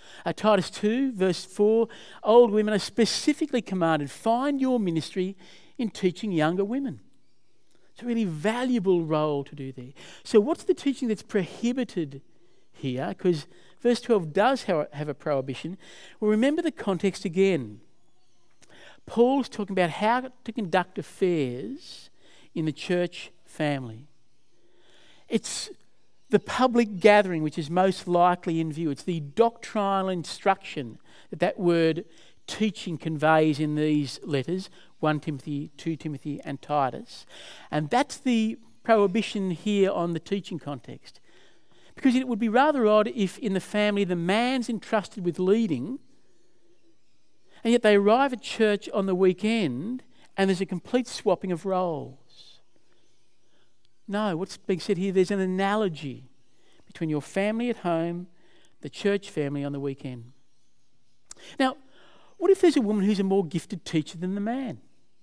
Uh, Titus two, verse four, old women are specifically commanded, find your ministry in teaching younger women. It's a really valuable role to do there. So what's the teaching that's prohibited here? Because verse twelve does have a prohibition. Well, remember the context again. Paul's talking about how to conduct affairs in the church family. It's the public gathering which is most likely in view. It's the doctrinal instruction that that word teaching conveys in these letters, First Timothy, Second Timothy and Titus. And that's the prohibition here on the teaching context. Because it would be rather odd if in the family the man's entrusted with leading and yet they arrive at church on the weekend and there's a complete swapping of roles. No, what's being said here, there's an analogy between your family at home, the church family on the weekend. Now, what if there's a woman who's a more gifted teacher than the man?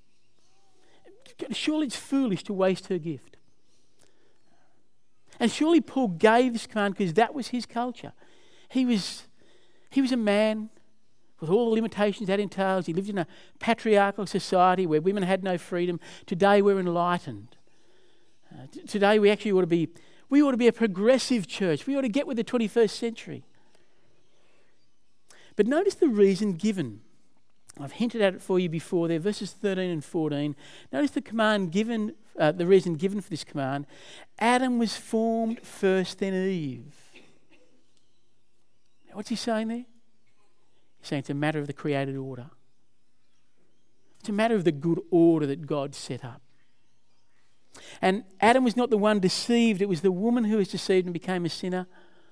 Surely it's foolish to waste her gift. And surely Paul gave this command because that was his culture. He was, he was a man with all the limitations that entails. He lived in a patriarchal society where women had no freedom. Today we're enlightened. Uh, t- today we actually ought to be, we ought to be a progressive church. We ought to get with the twenty-first century. But notice the reason given. I've hinted at it for you before there, verses thirteen and fourteen. Notice the command given, uh, the reason given for this command. Adam was formed first, then Eve. Now, what's he saying there? He's saying it's a matter of the created order. It's a matter of the good order that God set up. And Adam was not the one deceived. It was the woman who was deceived and became a sinner.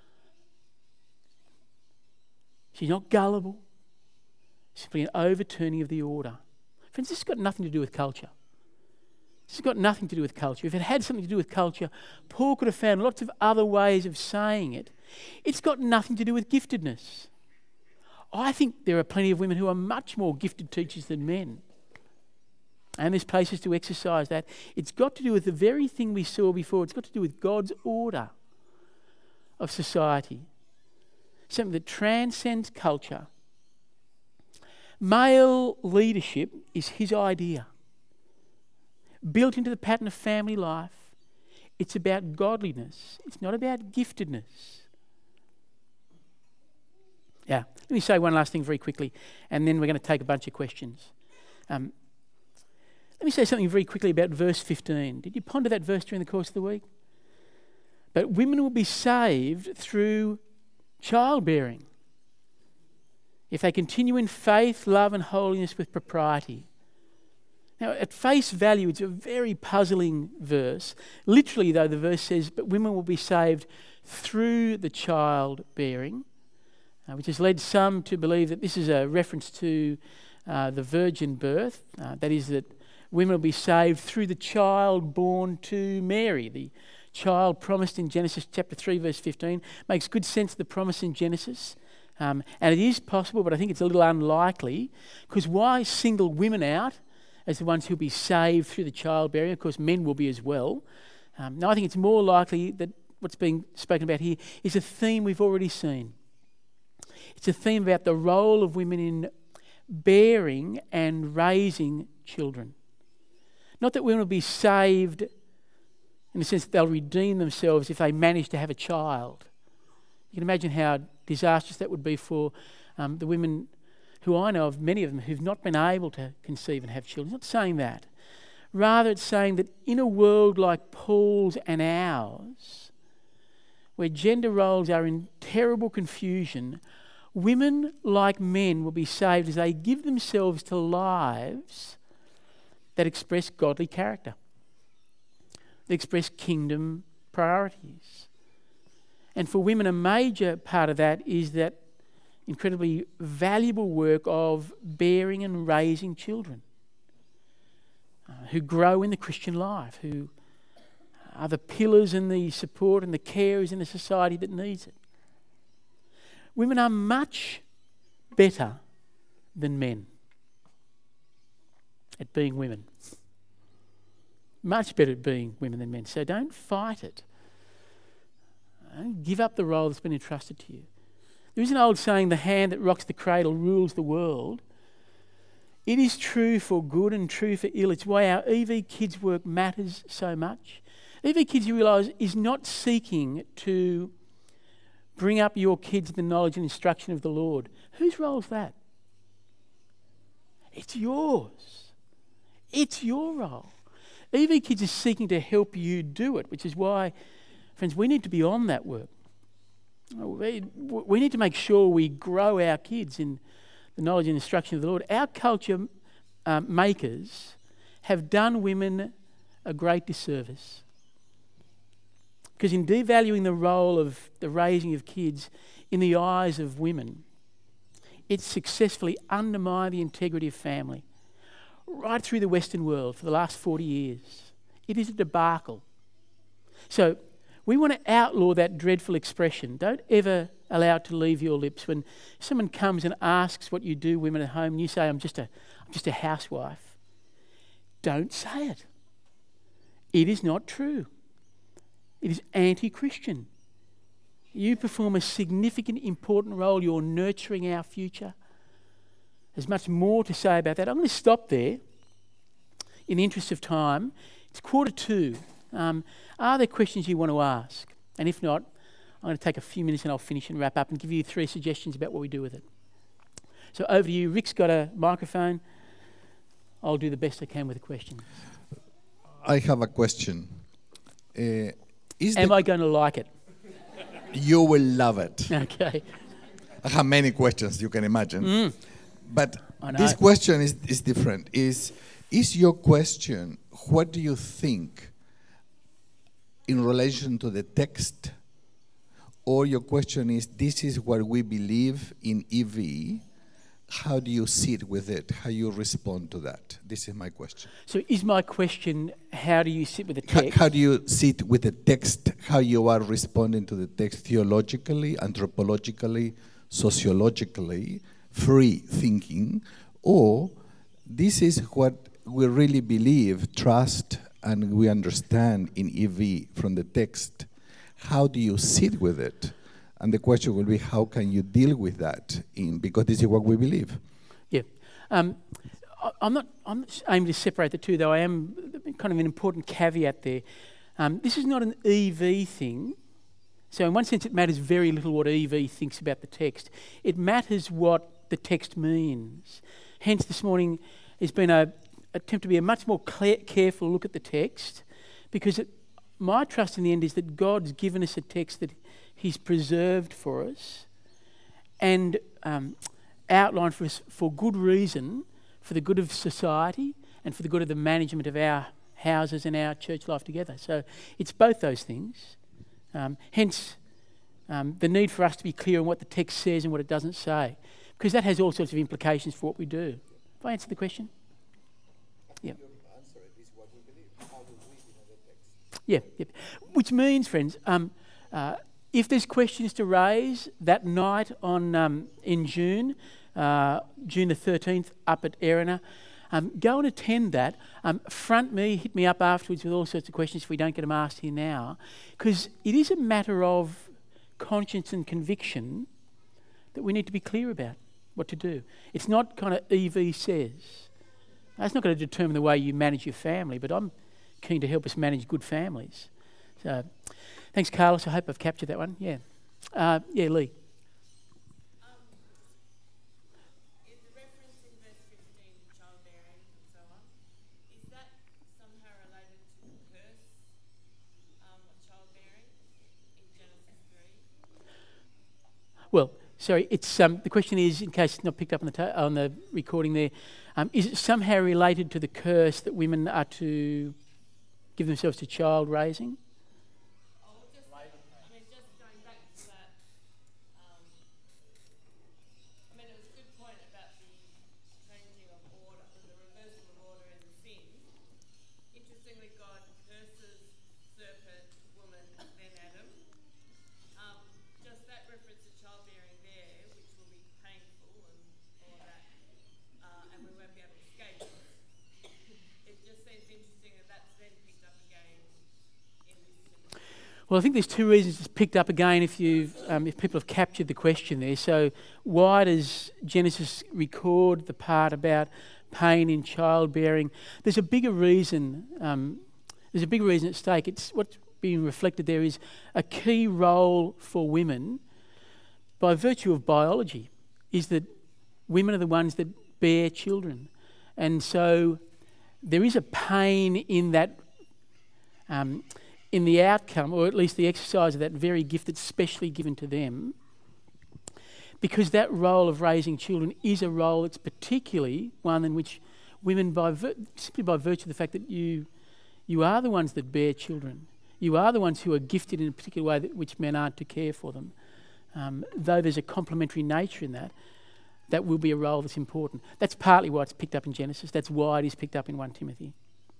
She's not gullible. Simply an overturning of the order. Friends, this has got nothing to do with culture. This has got nothing to do with culture. If it had something to do with culture, Paul could have found lots of other ways of saying it. It's got nothing to do with giftedness. I think there are plenty of women who are much more gifted teachers than men. And there's places to exercise that. It's got to do with the very thing we saw before. It's got to do with God's order of society. Something that transcends culture. Male leadership is his idea. Built into the pattern of family life. It's about godliness. It's not about giftedness. Yeah, let me say one last thing very quickly, and then we're going to take a bunch of questions. Um, let me say something very quickly about verse fifteen. Did you ponder that verse during the course of the week? But women will be saved through childbearing if they continue in faith, love and holiness with propriety. Now, at face value, it's a very puzzling verse. Literally, though, the verse says, but women will be saved through the childbearing, uh, which has led some to believe that this is a reference to uh, the virgin birth. Uh, that is, that women will be saved through the child born to Mary, the child promised in Genesis chapter three, verse fifteen. Makes good sense, the promise in Genesis. Um, and it is possible, but I think it's a little unlikely, because why single women out as the ones who'll be saved through the childbearing? Of course, men will be as well. Um, no, I think it's more likely that what's being spoken about here is a theme we've already seen. It's a theme about the role of women in bearing and raising children. Not that women will be saved in the sense that they'll redeem themselves if they manage to have a child. You can imagine how disastrous that would be for um, the women who I know of, many of them, who've not been able to conceive and have children. It's not saying that. Rather, it's saying that in a world like Paul's and ours, where gender roles are in terrible confusion, women, like men, will be saved as they give themselves to lives that express godly character, that express kingdom priorities. And for women, a major part of that is that incredibly valuable work of bearing and raising children uh, who grow in the Christian life, who are the pillars and the support and the carers in a society that needs it. Women are much better than men at being women. Much better at being women than men. So don't fight it. Don't give up the role that's been entrusted to you. There is an old saying, the hand that rocks the cradle rules the world. It is true for good and true for ill. It's why our E V Kids work matters so much. E V Kids, you realise, is not seeking to bring up your kids in the knowledge and instruction of the Lord. Whose role is that? It's yours. It's your role. E V Kids is seeking to help you do it, which is why, friends, we need to be on that work. We, we need to make sure we grow our kids in the knowledge and instruction of the Lord. Our culture um, makers have done women a great disservice. Because in devaluing the role of the raising of kids in the eyes of women, it's successfully undermined the integrity of family right through the Western world for the last forty years. It is a debacle. So we want to outlaw that dreadful expression. Don't ever allow it to leave your lips. When someone comes and asks what you do, women at home, and you say, I'm just a, I'm just a housewife, don't say it. It is not true. It is anti-Christian. You perform a significant, important role. You're nurturing our future. There's much more to say about that. I'm going to stop there in the interest of time. It's quarter two. Um, are there questions you want to ask? And if not, I'm going to take a few minutes and I'll finish and wrap up and give you three suggestions about what we do with it. So over to you. Rick's got a microphone. I'll do the best I can with a question. I have a question. Uh, is Am the I going to like it? You will love it. Okay. I have many questions, you can imagine. Mm. But I know. this question is, is different. Is, is your question, what do you think in relation to the text? Or your question is, this is what we believe in E V. How do you sit with it? How you respond to that? This is my question. So is my question, how do you sit with the How, text? how do you sit with the text? How you are responding to the text theologically, anthropologically, sociologically, free thinking? Or this is what we really believe, trust, and we understand in E V from the text. How do you sit with it? And the question will be, how can you deal with that? In because this is what we believe. Yeah. Um, I, I'm not I'm not aiming to separate the two, though I am kind of an important caveat there. Um, this is not an E V thing. So in one sense, it matters very little what E V thinks about the text. It matters what the text means. Hence, this morning has been a attempt to be a much more clear, careful look at the text, because it, my trust in the end is that God's given us a text that He's preserved for us and um, outlined for us for good reason, for the good of society and for the good of the management of our houses and our church life together. So it's both those things. Um, hence, um, the need for us to be clear on what the text says and what it doesn't say, because that has all sorts of implications for what we do. Have I answered the question? Yeah. Yeah, yeah. Which means, friends, um, uh, if there's questions to raise that night on um, in June, uh, June the thirteenth, up at Erina, um, go and attend that. Um, front me, hit me up afterwards with all sorts of questions if we don't get them asked here now, because it is a matter of conscience and conviction that we need to be clear about what to do. It's not kind of E V says. That's not going to determine the way you manage your family, but I'm keen to help us manage good families. So, thanks, Carlos. I hope I've captured that one. Yeah. Uh, yeah, Lee. Um, in the reference in verse fifteen, childbearing and so on, is that somehow related to the curse um, of childbearing in Genesis three? Well, sorry, it's um, the question is, in case it's not picked up on the ta- on the recording there, um, is it somehow related to the curse that women are to give themselves to child raising? Oh, just, I mean, just going back to that, um, I mean, it was a good point about the changing of order, the reversal of order in the sin. Interestingly, God curses serpent, woman, then Adam. Um, just that reference to childbearing there, which will be painful and all of that, uh, and we won't be able to escape it. It just seems interesting that that's then picked up again in the Well, I think there's two reasons it's picked up again if you've, um, if people have captured the question there. So why does Genesis record the part about pain in childbearing? There's a bigger reason. Um, there's a bigger reason at stake. It's what's being reflected there is a key role for women by virtue of biology is that women are the ones that bear children. And so there is a pain in that, um, in the outcome, or at least the exercise of that very gift that's specially given to them, because that role of raising children is a role that's particularly one in which women, by vir- simply by virtue of the fact that you you are the ones that bear children, you are the ones who are gifted in a particular way that which men aren't to care for them. Um, though there's a complementary nature in that, that will be a role that's important. That's partly why it's picked up in Genesis. That's why it is picked up in First Timothy.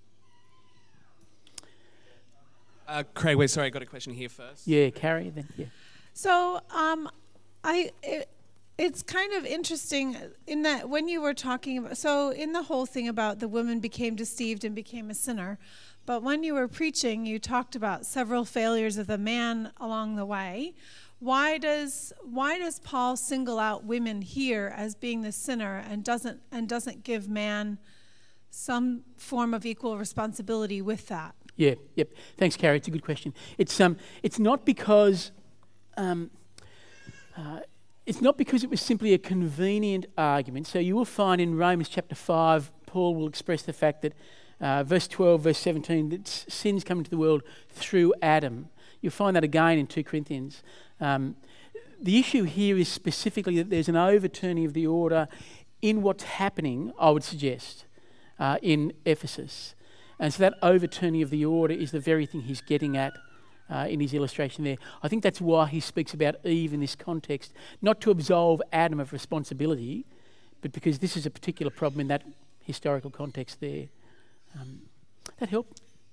Uh, Craig, wait, sorry, I got a question here first. Yeah, Carrie, then, yeah. So, um, I it, it's kind of interesting in that when you were talking about, so in the whole thing about the woman became deceived and became a sinner, but when you were preaching, you talked about several failures of the man along the way. Why does why does Paul single out women here as being the sinner and doesn't and doesn't give man some form of equal responsibility with that? Yeah, yep. Thanks, Carrie. It's a good question. It's um, it's not because, um, uh, it's not because it was simply a convenient argument. So you will find in Romans chapter five, Paul will express the fact that, uh, verse twelve, verse seventeen, that sins come into the world through Adam. You'll find that again in Second Corinthians. Um, the issue here is specifically that there's an overturning of the order in what's happening, I would suggest, uh, in Ephesus. And so that overturning of the order is the very thing he's getting at uh, in his illustration there. I think that's why he speaks about Eve in this context, not to absolve Adam of responsibility, but because this is a particular problem in that historical context there. Um, that help?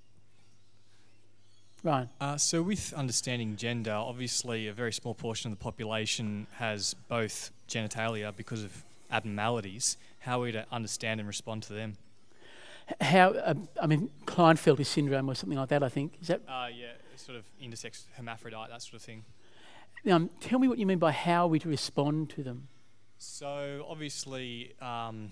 Ryan? Uh, so with understanding gender, obviously a very small portion of the population has both genitalia because of abnormalities. How are we to understand and respond to them? How, uh, I mean, Klinefelter syndrome or something like that, I think. Is that? Uh, yeah, sort of intersex hermaphrodite, that sort of thing. Um, tell me what you mean by how are we to respond to them? So obviously um,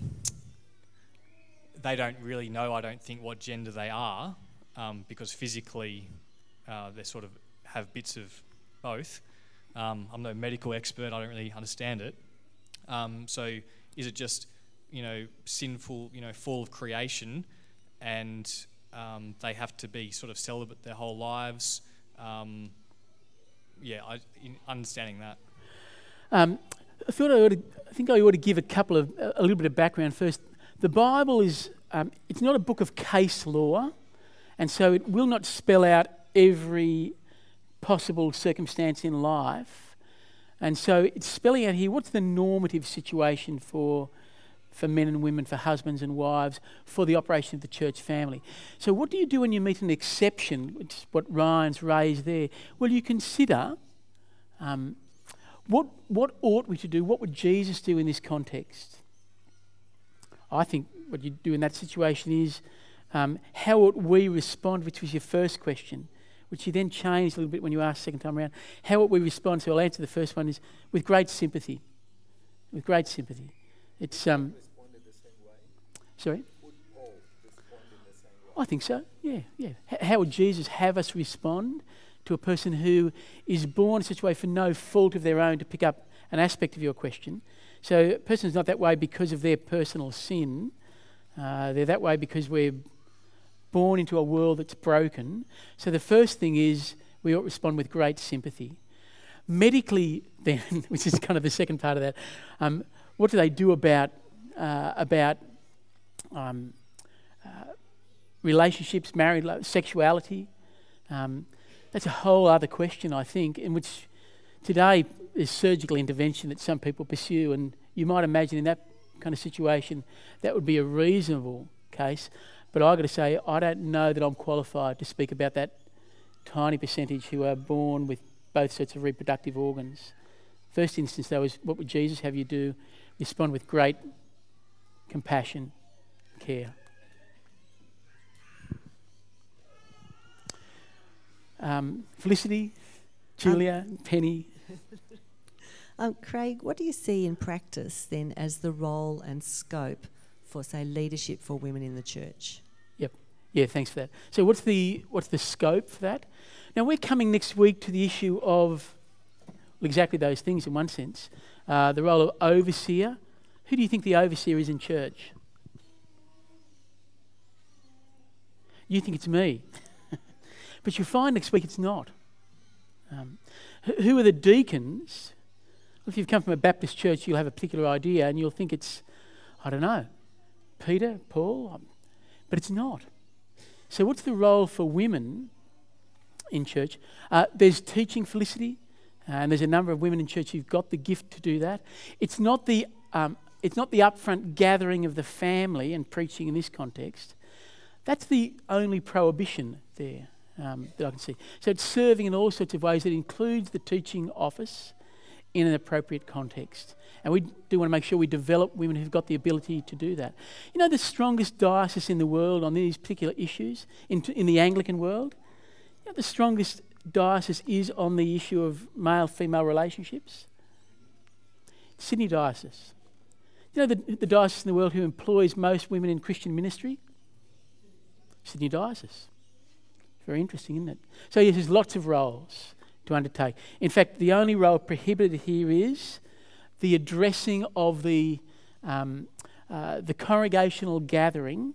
they don't really know, I don't think, what gender they are um, because physically uh, they sort of have bits of both. Um, I'm no medical expert, I don't really understand it. Um, so is it just, you know, sinful, you know, fall of creation, and um, they have to be sort of celibate their whole lives? Um, yeah, I, in understanding that. Um, I thought I ought to, I think I ought to give a couple of a little bit of background first. The Bible is um, it's not a book of case law, and so it will not spell out every possible circumstance in life. And so it's spelling out here what's the normative situation for for men and women, for husbands and wives, for the operation of the church family. So what do you do when you meet an exception, which is what Ryan's raised there? Well, you consider um, what what ought we to do? What would Jesus do in this context? I think what you do in that situation is um, how ought we respond, which was your first question, which you then changed a little bit when you asked the second time around. How ought we respond? So I'll answer the first one is with great sympathy. With great sympathy. It's um. Sorry? Would Paul respond in the same way? I think so. Yeah, yeah. H- how would Jesus have us respond to a person who is born in such a way for no fault of their own, to pick up an aspect of your question? So a person is not that way because of their personal sin. Uh, they're that way because we're born into a world that's broken. So the first thing is we ought to respond with great sympathy. Medically, then, which is kind of the second part of that, um, what do they do about uh, about um, uh, relationships, married, lo- sexuality? Um, that's a whole other question, I think, in which today there's surgical intervention that some people pursue, and you might imagine in that kind of situation that would be a reasonable case. But I've got to say, I don't know that I'm qualified to speak about that tiny percentage who are born with both sets of reproductive organs. First instance, though, is what would Jesus have you do? Respond with great compassion, care. Um, Felicity, Julia, um, Penny. Um, Craig, what do you see in practice then as the role and scope for, say, leadership for women in the church? Yep. Yeah, thanks for that. So what's the what's the scope for that? Now, we're coming next week to the issue of well, exactly those things in one sense. Uh, the role of overseer. Who do you think the overseer is in church? You think it's me. But you'll find next week it's not. Um, who are the deacons? If you've come from a Baptist church, you'll have a particular idea and you'll think it's, I don't know, Peter, Paul, but it's not. So what's the role for women in church? Uh, there's teaching, Felicity, uh, and there's a number of women in church who've got the gift to do that. It's not the um, it's not the upfront gathering of the family and preaching in this context. That's the only prohibition there um, that I can see. So it's serving in all sorts of ways. It includes the teaching office in an appropriate context. And we do want to make sure we develop women who've got the ability to do that. You know, the strongest diocese in the world on these particular issues, in, in the Anglican world, you know, the strongest diocese is on the issue of male-female relationships. Sydney Diocese. You know the, the diocese in the world who employs most women in Christian ministry? Sydney Diocese. Very interesting, isn't it? So yes, there's lots of roles to undertake. In fact, the only role prohibited here is the addressing of the um, uh, the congregational gathering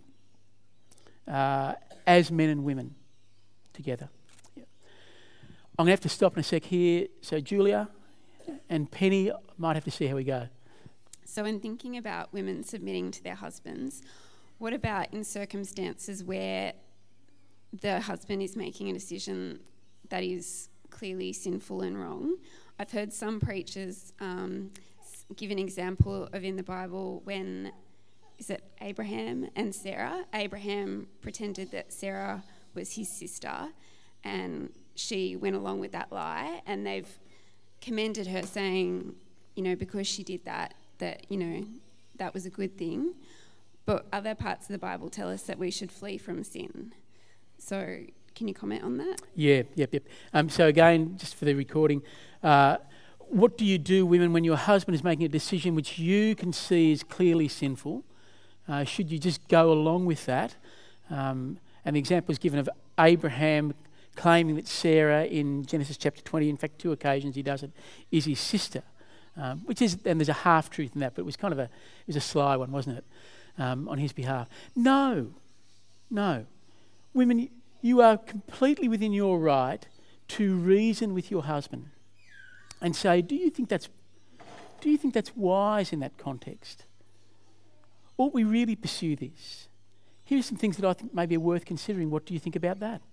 uh, as men and women together. Yeah. I'm going to have to stop in a sec here. So Julia and Penny, might have to see how we go. So in thinking about women submitting to their husbands, what about in circumstances where the husband is making a decision that is clearly sinful and wrong? I've heard some preachers um, give an example of in the Bible when, is it Abraham and Sarah? Abraham pretended that Sarah was his sister and she went along with that lie, and they've commended her saying, you know, because she did that, that, you know, that was a good thing. But other parts of the Bible tell us that we should flee from sin. So can you comment on that? Yeah, yep, yep. Um, so again, just for the recording, uh, what do you do, women, when your husband is making a decision which you can see is clearly sinful? Uh, should you just go along with that? Um, and the example is given of Abraham claiming that Sarah in Genesis chapter twenty, in fact two occasions he does it, is his sister, um, which is, and there's a half-truth in that, but it was kind of a, it was a sly one, wasn't it, um, on his behalf. No, no. Women, you are completely within your right to reason with your husband and say, do you think that's do you think that's wise in that context? Ought we really pursue this? Here's some things that I think maybe are worth considering. What do you think about that?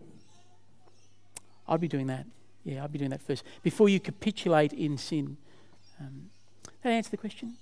I'd be doing that. Yeah, I'd be doing that first. Before you capitulate in sin. Um, that answer the question?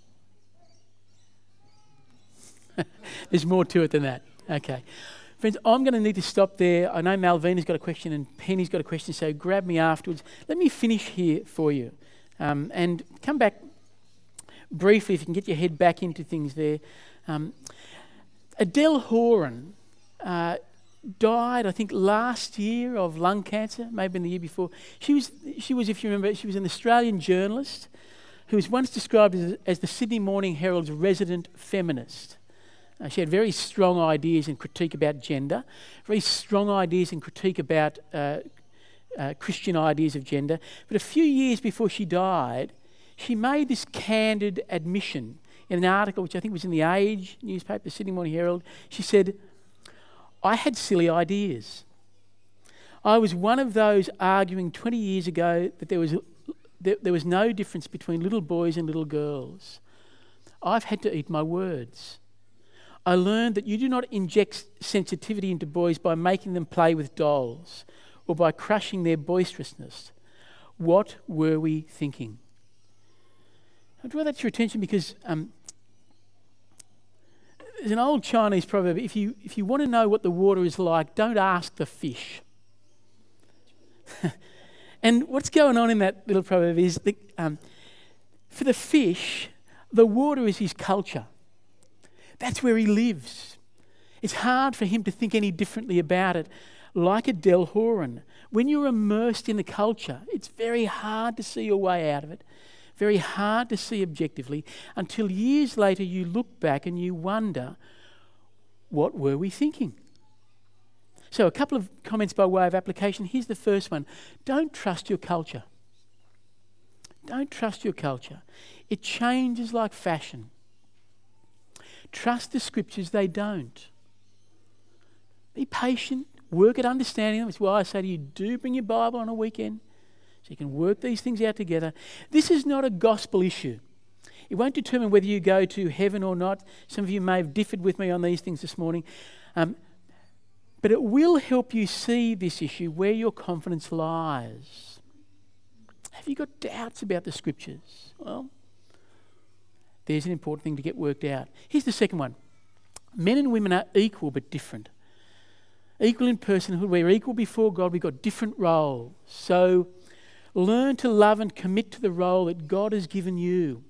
There's more to it than that. Okay. Friends, I'm going to need to stop there. I know Malvina's got a question and Penny's got a question, so grab me afterwards. Let me finish here for you. Um, and come back briefly, if you can get your head back into things there. Um, Adele Horan uh, died, I think, last year of lung cancer, maybe in the year before. She was, she was, if you remember, she was an Australian journalist who was once described as, as the Sydney Morning Herald's resident feminist. Uh, she had very strong ideas and critique about gender, very strong ideas and critique about uh, uh, Christian ideas of gender. But a few years before she died, she made this candid admission in an article which I think was in the Age newspaper, the Sydney Morning Herald. She said, I had silly ideas. I was one of those arguing twenty years ago that there was, there, there was no difference between little boys and little girls. I've had to eat my words. I learned that you do not inject sensitivity into boys by making them play with dolls or by crushing their boisterousness. What were we thinking? I draw that to your attention because um, there's an old Chinese proverb, if you, if you want to know what the water is like, don't ask the fish. And what's going on in that little proverb is that um, for the fish, the water is his culture. That's where he lives. It's hard for him to think any differently about it. like a Del Horan. When you're immersed in the culture, it's very hard to see your way out of it, very hard to see objectively, until years later you look back and you wonder, what were we thinking? So a couple of comments by way of application. Here's the first one. Don't trust your culture. Don't trust your culture. It changes like fashion. Trust the scriptures, they don't. Be patient, work at understanding them. That's why I say to you, do bring your Bible on a weekend so you can work these things out together. This is not a gospel issue. It won't determine whether you go to heaven or not. Some of you may have differed with me on these things this morning. Um, but it will help you see this issue where your confidence lies. Have you got doubts about the scriptures? Well, there's an important thing to get worked out. Here's the second one. Men and women are equal but different. Equal in personhood. We're equal before God. We've got different roles. So learn to love and commit to the role that God has given you.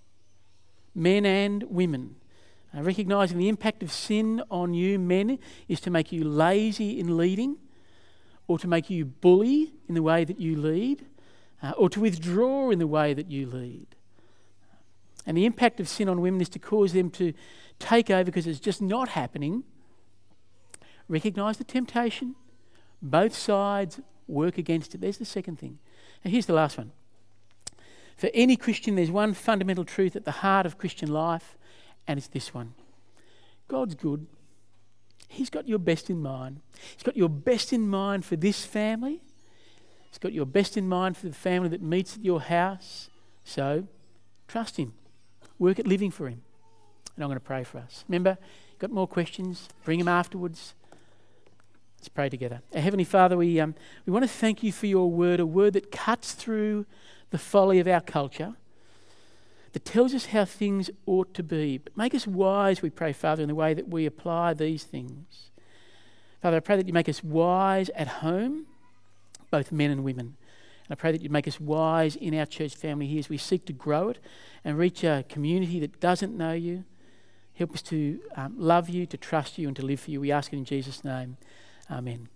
Men and women. Uh, recognising the impact of sin on you, men, is to make you lazy in leading, or to make you bully in the way that you lead, uh, or to withdraw in the way that you lead. And the impact of sin on women is to cause them to take over because it's just not happening. Recognise the temptation. Both sides work against it. There's the second thing. And here's the last one. For any Christian, there's one fundamental truth at the heart of Christian life, and it's this one. God's good. He's got your best in mind. He's got your best in mind for this family. He's got your best in mind for the family that meets at your house. So, trust him. Work at living for him. And I'm going to pray for us. Remember, you've got more questions, bring them afterwards. Let's pray together. Our Heavenly Father, we, um, we want to thank you for your word, a word that cuts through the folly of our culture, that tells us how things ought to be. But make us wise, we pray, Father, in the way that we apply these things. Father, I pray that you make us wise at home, both men and women. And I pray that you make us wise in our church family here as we seek to grow it and reach a community that doesn't know you. Help us to um, love you, to trust you, and to live for you. We ask it in Jesus' name. Amen.